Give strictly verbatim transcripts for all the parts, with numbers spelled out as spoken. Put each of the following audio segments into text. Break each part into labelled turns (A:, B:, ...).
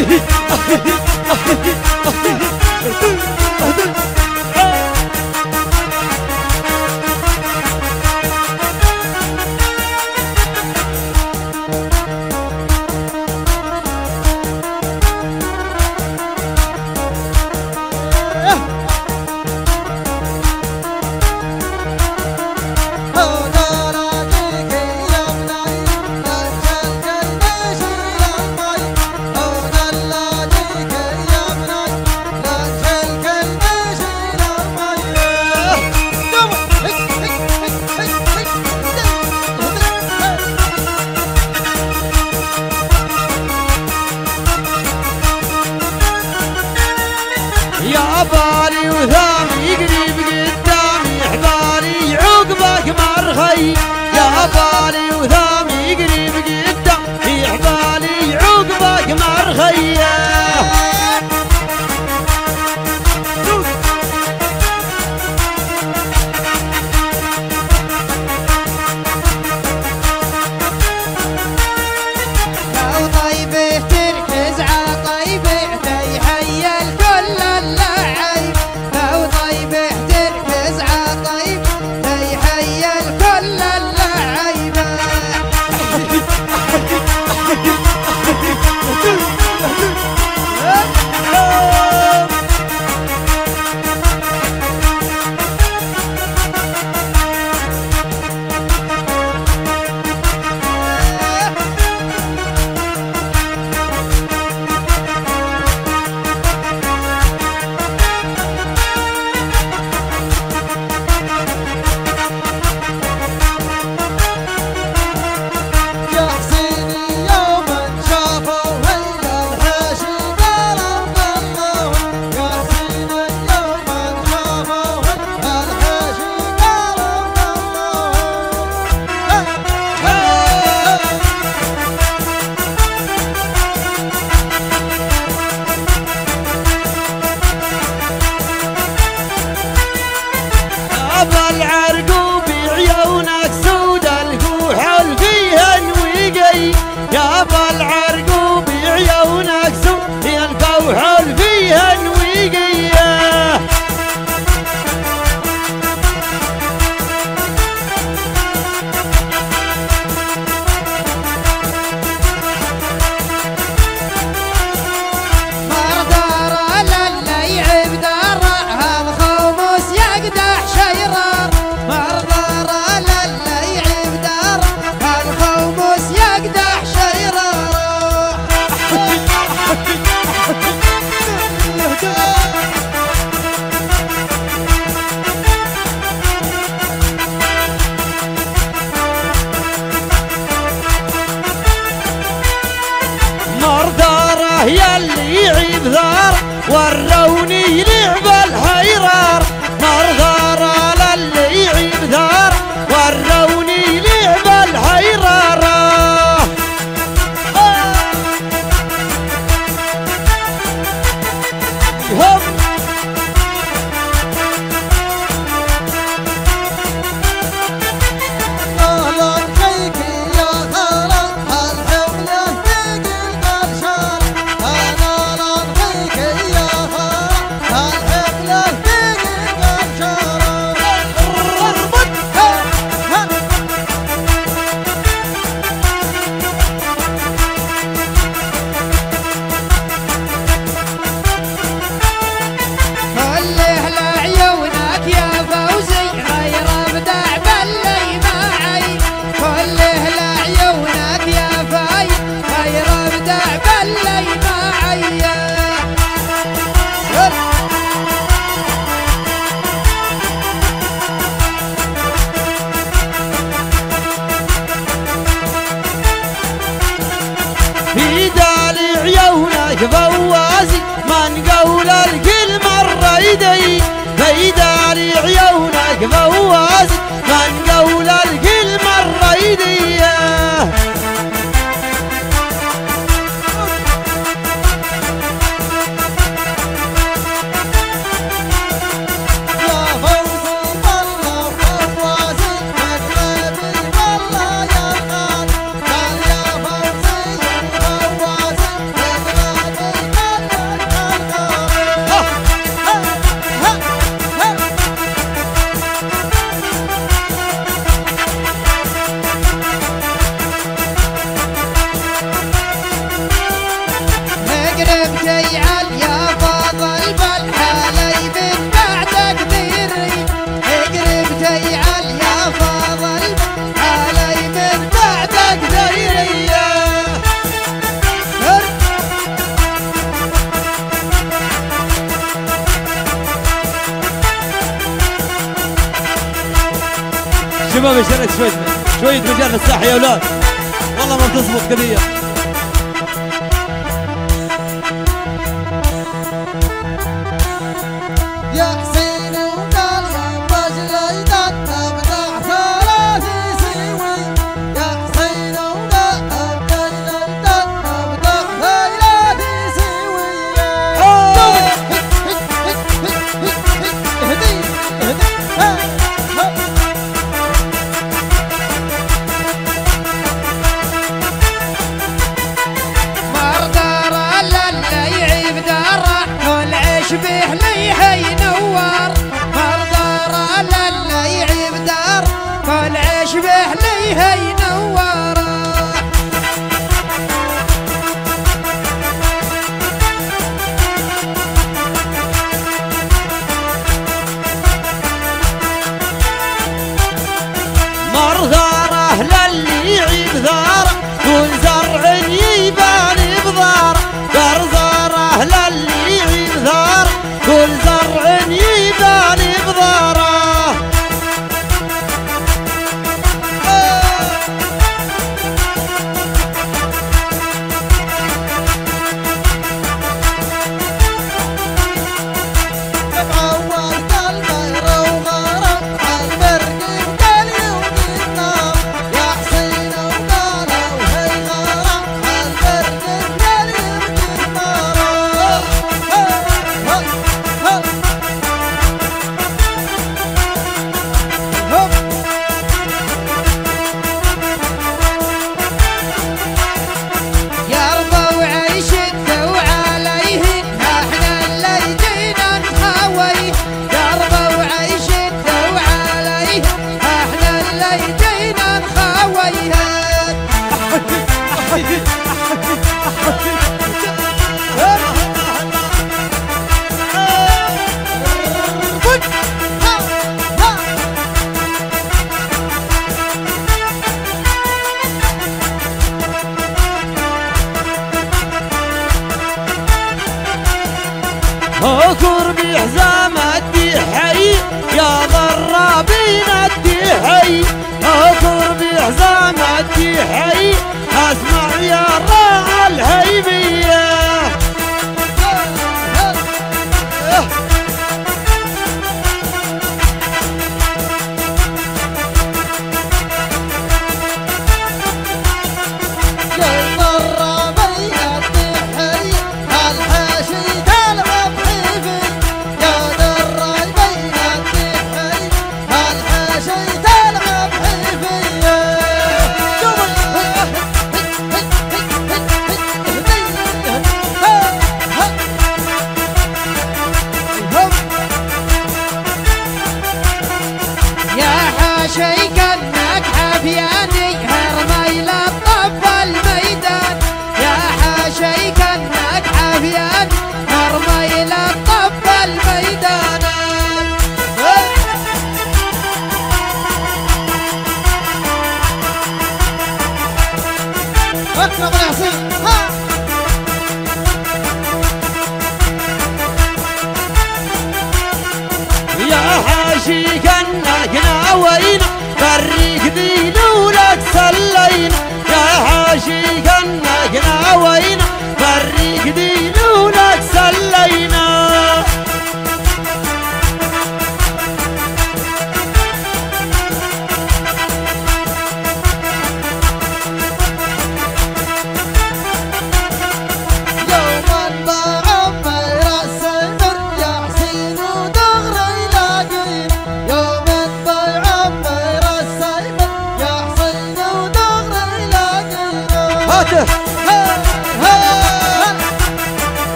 A: بالي وثامي قريب قدامي حبالي عقبك مرخي يا بالي وثامي قريب قدامي حبالي عقبك مرخي
B: لو طيبه تركز على طيبه تحيي الكل اللعيب لو طيبه تركز على طيب تحيي الكل اللعيب
A: العرقوب عيونك سود الكحل فيها نويقي يا بالعرقوب عيونك سود الكحل فيها نويقي مرضاره يلي يعيب ثار وروني لعب الحيرار مرضاره للي يعيب ثار وروني لعب الحيرار هم فوازي من قول الكل مرة يدي بيداري عيونك فوازي من قول الكل مرة يدي
B: تيعل يا فاضل بالحالي من بعد تقديري اقرب تيعل يا فاضل بالحالي من بعد تقديري
A: شباب اشتريت شوية شوية مجال في الساحة يا اولاد، والله ما بتزبط قضية.
B: يا حسين وقال يا رجل تبدع ثلاث سوي يا حسين وقال رجل تبدع ثلاث سوي اهدي اهدي يشبه لي هينور مرضى للا يعيب دار كل يشبه لي هينور
A: مرضى للي يعيب دار كل زرع يبان بضار درزاره للي يعيب دار كل زرع يبان بضاره. اكر بحزام الدحي يا ضرابين الدحي اكر بحزام الدحي اسمع يا راعي الهيبيه
B: Hey!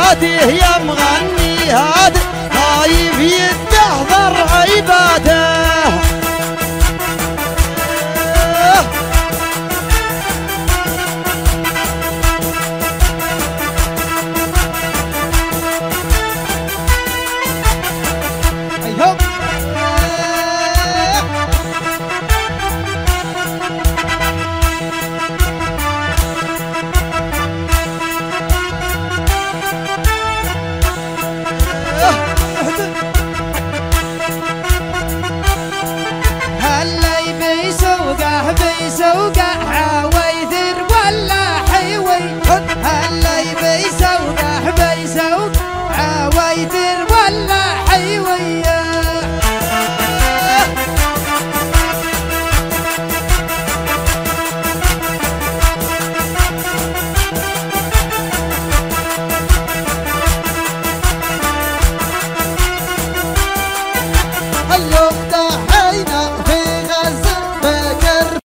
C: هاته يا مغني هاته خايف يتحضر عيباته
B: بيسوقع عوايذر ولا حيوي هلا بيسوقع بيسوقع عوايذر ولا حيوي
C: اليوم دحينا